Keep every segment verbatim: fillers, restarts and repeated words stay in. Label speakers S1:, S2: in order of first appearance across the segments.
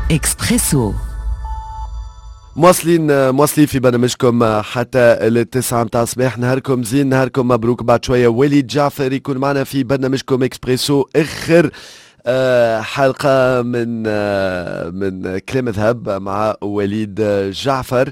S1: إكسبريسو.
S2: مواصلين مواصلين في برنامجكم حتى التسعة متاع الصباح. نهاركم زين، نهاركم مبروك. بعد شوية وليد جعفر يكون معنا في برنامجكم إكسبريسو، آخر حلقة من من كلام ذهب مع وليد جعفر.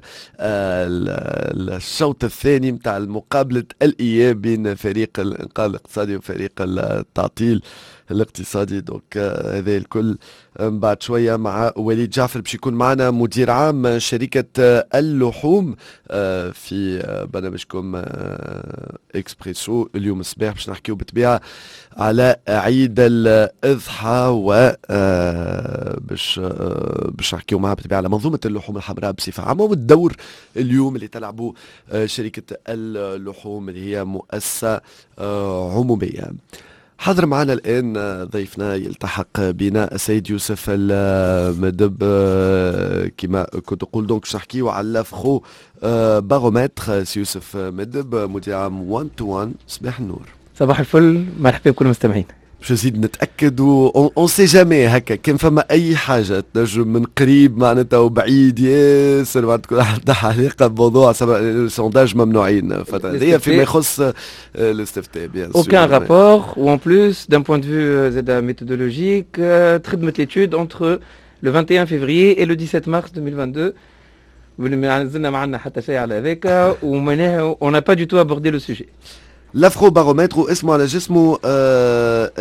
S2: الشوط الثاني متاع مقابلة الإياب بين فريق الإنقاذ الاقتصادي وفريق التعطيل الاقتصادي. دونك هذا الكل بعد شوية مع وليد جعفر. باش يكون معنا مدير عام شركة اللحوم في برنامجكم إكسبريسو اليوم الصباح. باش نحكيو بالطبيعة على عيد الأضحى و باش باش نحكيو معاه بالطبيعة على منظومة اللحوم الحمراء بصفة عامة، والدور اليوم اللي تلعبوا شركة اللحوم اللي هي مؤسسة عمومية. حاضر معنا الآن ضيفنا يلتحق بنا السيد يوسف المدب، كما كنت أقول. دونك باش نحكيو على لافخو بارومتر. سي يوسف مدب مدير عام واحد تو واحد، صباح النور.
S3: صباح الفل، مرحبا بكل المستمعين.
S2: باش نزيد نتاكد و اون سي جامي هكا كان فما اي حاجه تنجم من قريب معناتها وبعيد ياسر بعد تكون عندها علاقه بموضوع السونداج ممنوعين فتره هذه فيما يخص الاستفتاء. بيان سور
S3: aucun rapport ou en plus d'un point de vue زاد méthodologique تخدمت l'étude entre le vingt et un février et le dix-sept mars deux mille vingt-deux. ما نزلنا معنا حتى شيء على هذاك ومعناها on n'a pas du tout abordé le sujet.
S2: لافرو بارومتر اسمه على جسمه آه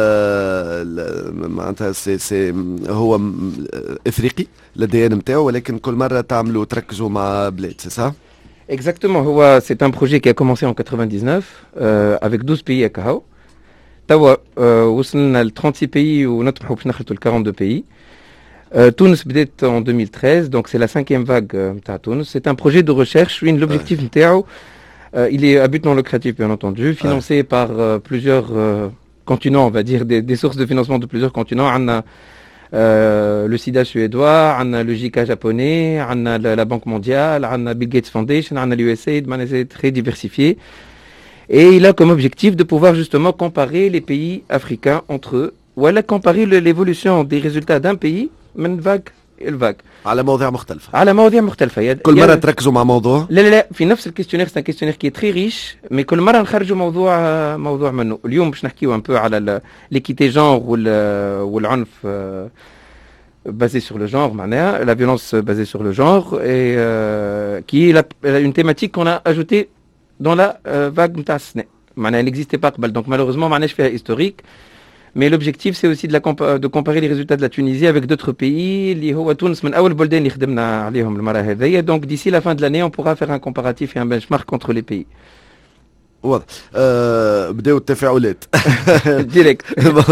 S2: ال معناتها سي سي هو افريقي الدي ان نتاعو، ولكن كل مره تعملوا تركزوا مع بلاد، سي صح؟
S3: Exactement, هو c'est un projet qui a commencé en quatre-vingt-dix-neuf euh, avec douze pays هكا. توا وصلنا ل trente-six pays ونطمحوا باش نخلطوا ل quarante-deux pays. Euh, Tunis بدات en deux mille treize, donc c'est la cinquième vague نتاع تونس. C'est un projet de recherche وين l'objectif نتاعو Euh, il est à but non lucratif, bien entendu, financé ouais. par euh, plusieurs euh, continents, on va dire, des, des sources de financement de plusieurs continents. On a euh, le SIDA suédois, on a le J I C A japonais, on a la, la Banque mondiale, on a Bill Gates Foundation, on a l'U S A I D, c'est très diversifié. Et il a comme objectif de pouvoir justement comparer les pays africains entre eux, ou alors comparer le, l'évolution des résultats d'un pays, من vague الفاك
S2: على مواضيع مختلفة
S3: على مواضيع مختلفة
S2: كل مرة تركزوا مع موضوع.
S3: لا لا لا في نفس الكيستيونير، سان كيستيونير كي تري ريش، مي كل مرة نخرجوا موضوع موضوع منه. اليوم باش نحكيو ان بو على ليكيتي جونغ والعنف بازي سور لو جونغ، معناها لا فيولونس بازي سور لو جونغ، اي كي اون تيماتيك كون ا اجوتي دون لا فاغ نتاع السنة، معناها نيكزيستي با قبل، دونك مالوغوزمون ما عندناش فيها هيستوريك. Mais l'objectif, c'est aussi de, la compa- de comparer les résultats de la Tunisie avec d'autres pays. اللي هو تونس من أول بلدان اللي خدمنا عليهم المرة هذيا. Donc d'ici la fin de l'année, on pourra faire un comparatif et un benchmark entre les pays.
S2: واضح. أه بداوا التفاعلات
S3: ديريكت.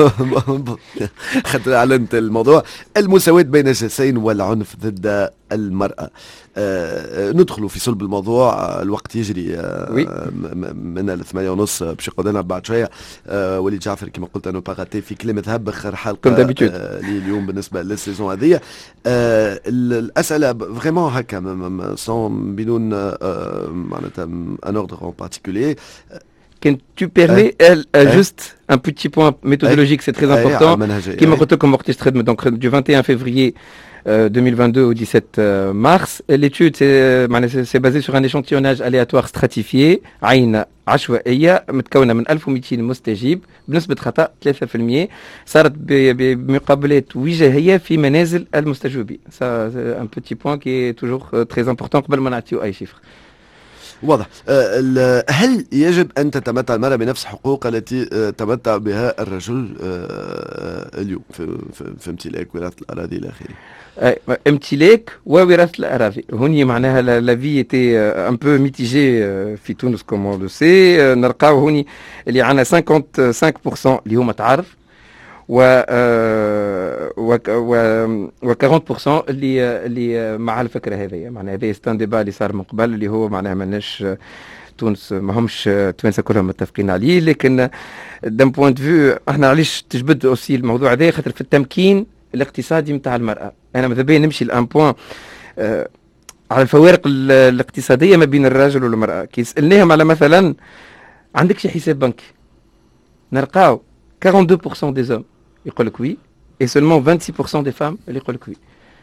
S2: خاطر اعلنت الموضوع المساواة بين الجنسين والعنف ضد المرأة. أه ندخلوا في صلب الموضوع، الوقت يجري. أه من الثمانية ونص باش يقعد لنا بعد شوية. أه وليد جعفر كما قلت انه باغاتي في كلمة ذهب اخر حلقة أه اليوم بالنسبة للسيزون هذه. أه الأسئلة فريمون هكا سون بدون أه معناتها ان اوردر ان بارتيكولير.
S3: Quand tu permets, euh, elle, euh, juste un petit point méthodologique, c'est très important. Qui m'a retenu comme orchestre donc du vingt et un février euh, deux mille vingt-deux au dix-sept mars. L'étude c'est, c'est basé sur un échantillonnage aléatoire stratifié. عينة عشوائية متكونة من ألف ومئتين مستجيب بنسبة خطأ ثلاثة بالمئة. صارت بمقابلات وجاهية في منازل المستجوبين. Ça c'est un petit point qui est toujours euh, très important قبل ما نعطيو أي chiffre.
S2: واضح. أه هل يجب أن تتمتع المرأة بنفس حقوق التي تمتع بها الرجل أه اليوم في, في, في امتلاك وراثة الأراضي إلى آخره؟
S3: امتلاك ووراثة الأراضي هوني معناها لا في تي ان بو ميتيجي في تونس كومون لو سي. نلقاو هوني اللي عندنا خمسة وخمسين بالمئة اللي هما تعرف و و و أربعين بالمئة اللي اللي مع الفكره هذه. معناها هذا ستان ديبا اللي صار من قبل اللي هو معناها ماناش تونس ما همش توانسه كلهم متفقين عليه، لكن دام بوين دو فيو احنا علاش تجبد اوسي الموضوع هذا خاطر في التمكين الاقتصادي نتاع المراه. انا ماذا بيا نمشي لان بوين آه على الفوارق الاقتصاديه ما بين الرجل والمراه. كي سالناهم على مثلا عندك شي حساب بنكي نلقاو quarante-deux pour cent des hommes يقول لك وي et seulement vingt-six pour cent des femmes اللي يقول لك وي.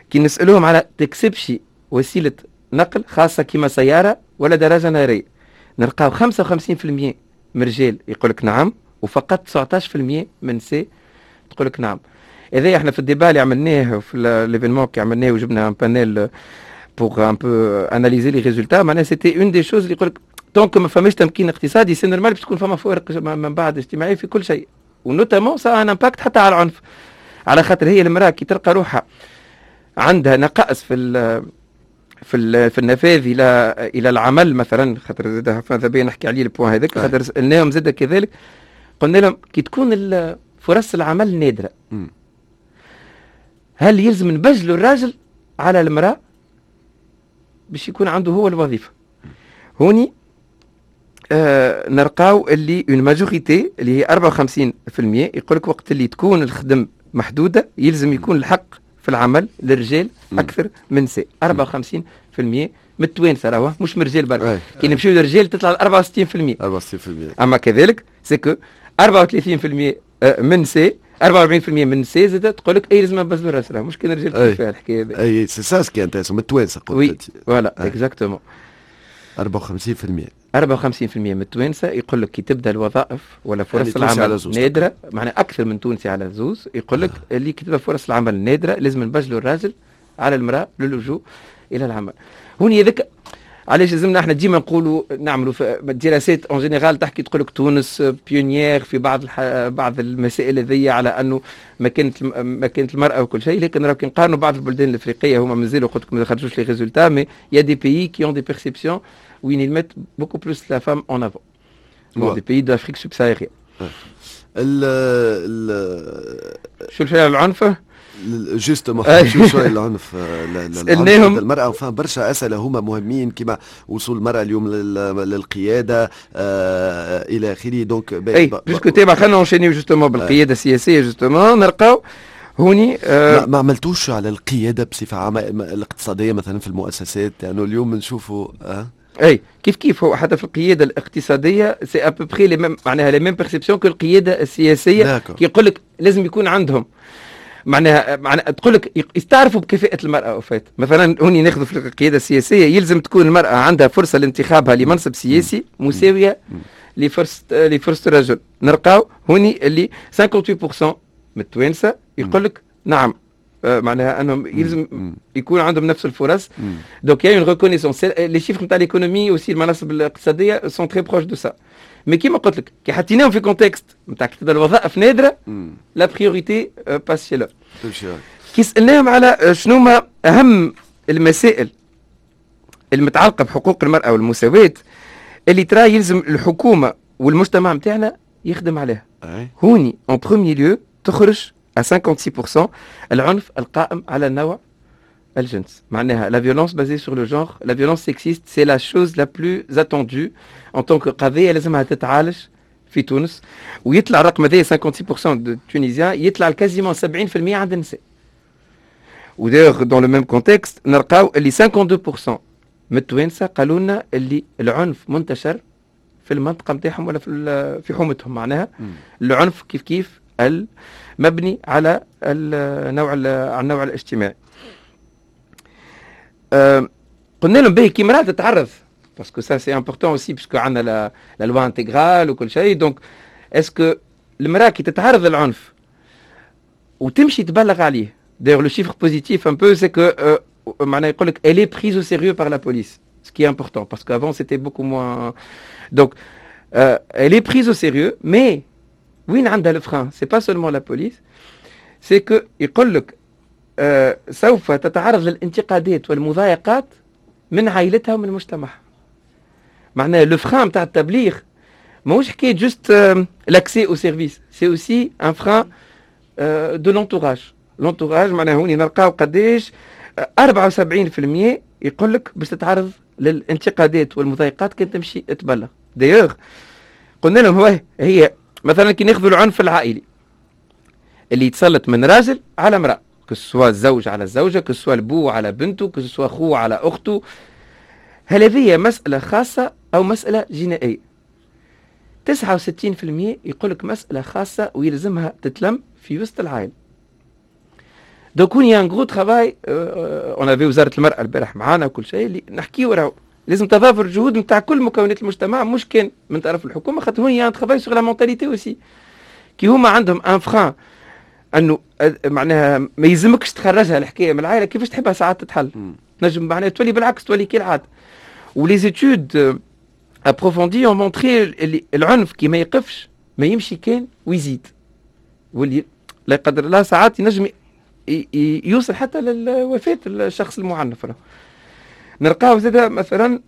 S3: كي نسالوهم على تكسبش وسيله نقل خاصه كيما سياره ولا دراجه ناريه، نلقاو خمسة وخمسين بالمئة من الرجال يقول لك نعم، وفقط تسعطاش بالمئة من النساء تقول لك نعم. هذا احنا في الديبا اللي عملناه في ليفينمون كي عملناه وجبنا ان بانيل بور ان بو اناليزي لي ريزولتا، معناها سيتي اون دي شوز اللي يقول لك دونك ما فماش تمكين اقتصادي سي نورمال باش تكون فما فوارق من بعد اجتماعي في كل شيء، ونوتامون سا ان امباكت حتى على العنف، على خاطر هي المراه كي تلقى روحها عندها نقائص في ال في ال في النفاذ الى الى العمل مثلا، خاطر زاد ماذا بيا نحكي عليه البوان هذاك، خاطر سالناهم زاد كذلك قلنا لهم كي تكون فرص العمل نادره هل يلزم نبجلوا الراجل على المراه باش يكون عنده هو الوظيفه؟ هوني آه نلقاو اللي اون ماجوريتي اللي هي أربعة وخمسين بالمئة يقول لك وقت اللي تكون الخدم محدوده يلزم يكون الحق في العمل للرجال اكثر من النساء. أربعة وخمسين بالمئة من التوانسه راهو مش من الرجال برك، كي نمشيو للرجال تطلع أربعة وستين بالمئة.
S2: أربعة وستين بالمئة.
S3: اما كذلك سكو أربعة وثلاثين بالمئة من النساء أربعة وأربعين بالمئة من النساء زاد تقول لك اي لازم نبذلوا راسنا، مش كان الرجال كيف الحكايه هذه.
S2: اي سي سا سكي انتريسون من التوانسه قلت.
S3: وي فوالا اكزاكتومون.
S2: أربعة وخمسين بالمئة
S3: أربعة وخمسين بالمئة من التوانسه يقول لك كي تبدا الوظائف ولا فرص يعني العمل نادره، معناها اكثر من تونسي على زوز، يقول لك آه. اللي كي تبدا فرص العمل نادره لازم نبجلوا الراجل على المراه للجوء الى العمل. هوني هذاك علاش لازمنا احنا ديما نقولوا نعملوا دراسات اون جينيرال تحكي تقول لك تونس بيونيير في بعض الح... بعض المسائل هذيا على انه مكانه مكانه المراه وكل شيء، لكن راك نقارنوا بعض البلدان الافريقيه هما مازالوا قلت لكم ما خرجوش لي ريزولتا، مي يا دي بيي كي اون دي بيرسيبسيون وين يمت بوكو بلوس لا فام اون افون بون دي بيي دافريك سوبساهاريان.
S2: ال ال
S3: شو الشيء على العنف؟
S2: جوستومون شو شوي العنف سالناهم المرأة، وفهم برشا أسئلة هما مهمين كما وصول المرأة اليوم للقيادة آه إلى آخره. دونك
S3: اي جوسكو تيما خلينا نشينيو جوستومون بالقيادة السياسية جوستومون نلقاو هوني آه
S2: ما, ما عملتوش على القيادة بصفة عامة الاقتصادية مثلا في المؤسسات، يعني اليوم نشوفوا آه
S3: اي كيف كيف هو حتى في القياده الاقتصاديه سي ابوبري لي ميم، معناها لي ميم بيرسيبسيون كو القياده السياسيه كي يقول لك لازم يكون عندهم معناها معناها تقول لك يستعرفوا بكفاءه المراه. وفات مثلا هوني ناخذ في القياده السياسيه يلزم تكون المراه عندها فرصه لانتخابها لمنصب سياسي مساويه لفرصه لفرصه الرجل. نلقاو هوني اللي ثمانية وثمانين بالمئة من التوانسه يقول لك نعم معناها انهم يلزم يكون عندهم نفس الفرص. دونك يا اون ريكونيسونس لي شيفر نتاع ليكونومي وسي المناصب الاقتصاديه سون تري بروش دو سا، مي كيما قلت لك كي حطيناهم في كونتكست نتاع كي تبدا الوظائف نادره لا بريوريتي باس شي لا. كي سالناهم على شنو ما اهم المسائل المتعلقه بحقوق المراه والمساواه اللي ترى يلزم الحكومه والمجتمع نتاعنا يخدم عليها، هوني اون بروميي ليو تخرج à cinquante-six pour cent العنف القائم على النوع الجنس. معناها la violence basée sur le genre, la violence sexiste c'est la chose la plus attendue en tant que قضية لازمها تتعالج في تونس. ويطلع الرقم هذا cinquante-six pour cent de Tunisiens يطلع كازيمون سبعين بالمئة عند النساء. ودايوغ dans le même contexte نلقاو اللي cinquante-deux pour cent من التوانسة قالوا لنا اللي العنف منتشر في المنطقة نتاعهم ولا في في حومتهم. معناها العنف كيف كيف المبني على النوع على النوع الاجتماعي. أه قلنا لهم باهي كي مرأة تتعرض باسكو سا سي امبورطون اوسي باسكو عندنا لا لا لوا انتيغرال وكل شيء، دونك اسكو المرأة كي تتعرض للعنف وتمشي تبلغ عليه، d'ailleurs le chiffre positif un peu c'est que euh, معناه يقول لك elle est prise au sérieux par la police, ce qui est important parce qu'avant c'était beaucoup moins. donc euh, elle est prise au sérieux, mais وين عندها الفران سي با سولمون لا بوليس، سي كو يقول لك آه سوف تتعرض للانتقادات والمضايقات من عائلتها ومن مجتمعها. معناها لو فران تاع التبليغ ماهوش حكايه جوست آه لاكسي او سيرفيس، سي اوسي ان فران آه دو لونتوراج. لونتوراج معناها هوني نلقاو قداش آه أربعة وسبعين بالمئة يقول لك باش تتعرض للانتقادات والمضايقات كي تمشي تبلغ. دايوغ قلنا لهم هو هي مثلا كي ناخذوا العنف العائلي اللي يتسلط من راجل على امرأة، كسوا الزوج على الزوجة، كسوا البو على بنته، كسوا أخوه على أخته، هل هذه مسألة خاصة أو مسألة جنائية؟ تسعة وستين بالمئة يقول لك مسألة خاصة ويلزمها تتلم في وسط العائلة. دونك هوني ان غرو ترافاي اون افي وزاره المراه البارح معانا وكل شيء اللي نحكيو راهو لازم تضافر جهود نتاع كل مكونات المجتمع مش كان من طرف الحكومه خاطر هوني ان ترافاي سوغ لا مونتاليتي اوسي كي هما عندهم ان فران انه معناها ما يلزمكش تخرجها الحكايه من العائله كيفاش تحبها ساعات تتحل نجم معناها تولي بالعكس تولي كالعاده ولي زيتود ابروفوندي اون مونتري اللي العنف كي ما يقفش ما يمشي كان ويزيد واللي لا يقدر الله ساعات ينجم يوصل حتى للوفاه الشخص المعنف. نلقاو زاد مثلا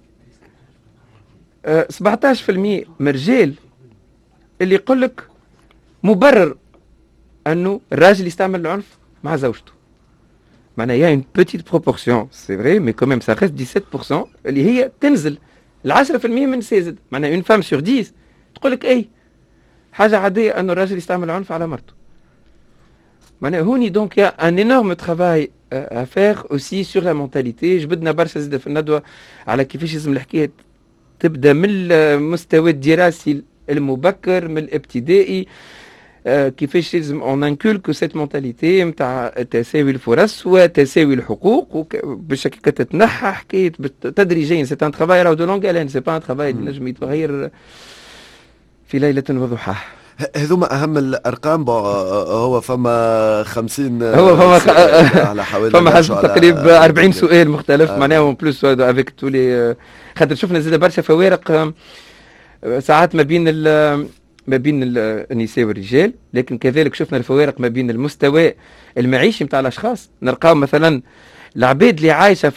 S3: سبعطاش بالمئة من الرجال اللي يقول لك مبرر انه الراجل يستعمل العنف مع زوجته. معناها يا اون بوتيت بروبورسيون سي فري مي كوميم سا ريست سبعة عشر بالمئة اللي هي تنزل ل عشرة بالمئة من سيزد. معناها اون فام سور عشرة تقول لك اي حاجه عاديه انه الراجل يستعمل العنف على مرته. معناها هوني دونك يا ان انورم ترافاي افير اوسي سور لا مونتاليتي. جبدنا برشا زاد في الندوه على كيفاش لازم الحكايه تبدا من المستوى الدراسي المبكر من الابتدائي. كيفاش لازم اون انكولك سيت مونتاليتي نتاع تساوي الفرص وتساوي الحقوق باش هكاك تتنحى حكايه تدريجيا. سي ان ترافاي راهو دو لونغ الين سي با ان ترافاي اللي نجم يتغير في ليله وضحاها.
S2: هذوما اهم الارقام. هو فما خمسين
S3: هو فما خ...
S2: على حوالي
S3: فما حسب تقريبا أربعين سؤال مختلف. آه. معناها بلوس افيك تولي خاطر شفنا زاد برشا فوارق ساعات ما بين ال... ما بين النساء والرجال، لكن كذلك شفنا الفوارق ما بين المستوى المعيشي نتاع الاشخاص. نلقاو مثلا العباد اللي عايشه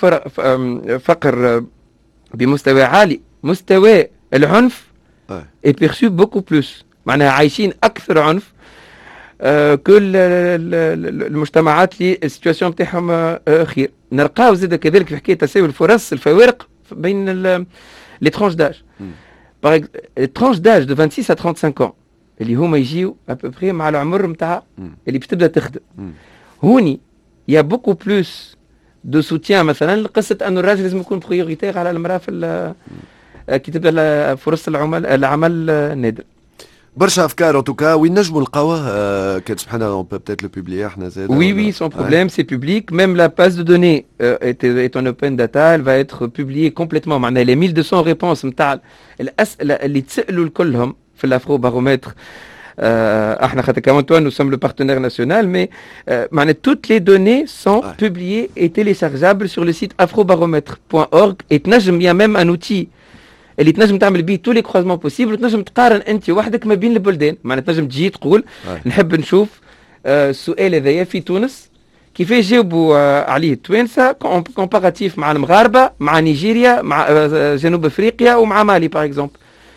S3: فقر بمستوى عالي مستوى العنف اي بيرسو بوكو بلوس. معناها عايشين اكثر عنف آه كل المجتمعات اللي السيتواسيون نتاعهم آه خير. نلقاو زاد كذلك في حكايه تساوي الفرص الفوارق بين لي ترونش داج. باغ ترونش داج دو ستة وعشرين à خمسة وثلاثين اللي هما يجيو ابوبري مع العمر نتاع اللي باش تبدا تخدم. هوني يا بوكو بلوس دو سوتيان مثلا لقصه انه الراجل لازم يكون بريوريتير على المراه في كي تبدا فرص العمل العمل النادر.
S2: برشا افكار ان توكا وين نجموا نلقاوه كان سبحان الله. اون بو بوتيت لو بوبليي احنا زاد.
S3: Oui oui sans problème c'est public. Même la base de données euh, est, est en open data. Elle va être publiée complètement. معناها les mille deux cents réponses نتاع الاسئله اللي تسالوا كلهم في الافرو بارومتر. احنا خاطر كمان تو nous sommes le partenaire national mais معناها toutes les données sont ouais. publiées et téléchargeables sur le site afrobaromètre point org. et تنجم يا même un outil اللي تنجم تعمل بيه تو لي كروزمون بوسيبل وتنجم تقارن انت وحدك ما بين البلدان. معناها تنجم تجي تقول آه. نحب نشوف آه السؤال هذايا في تونس كيفاش جاوبوا آه عليه التوانسه كومباراتيف مع المغاربه مع نيجيريا مع آه جنوب افريقيا ومع مالي باغ اكزومبل.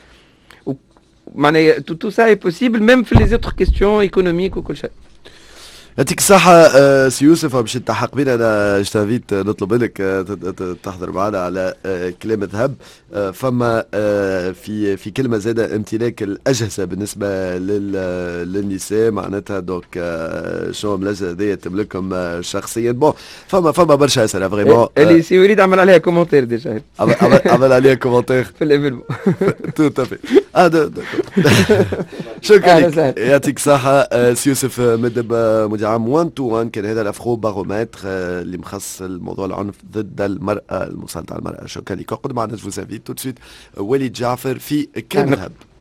S3: معناها تو سا اي بوسيبل ميم في لي زوتر كيستيون ايكونوميك وكل شيء.
S2: يعطيك الصحة سي يوسف. باش نلتحق بينا أنا اشتافيت نطلب منك تحضر معنا على كلمة ذهب. فما في في كلمة زادة امتلاك الأجهزة بالنسبة للنساء معناتها دونك شنو الأجهزة هذيا تملكهم شخصيا. بون فما فما برشا أسئلة فريمون.
S3: اللي سي وليد عمل عليها كومنتير ديجا.
S2: عمل عليها كومنتير
S3: في الايفينمون.
S2: تو تافي. شكرا لك. يعطيك الصحة سي يوسف مدب عام واحد تو واحد. كان هذا الافرو بارومتر اللي مخصص الموضوع العنف ضد المرأة المسلطة على المرأة. شكرا لك. قد معنا جو سافيت تو سويت وليد جعفر في كلمة ذهب.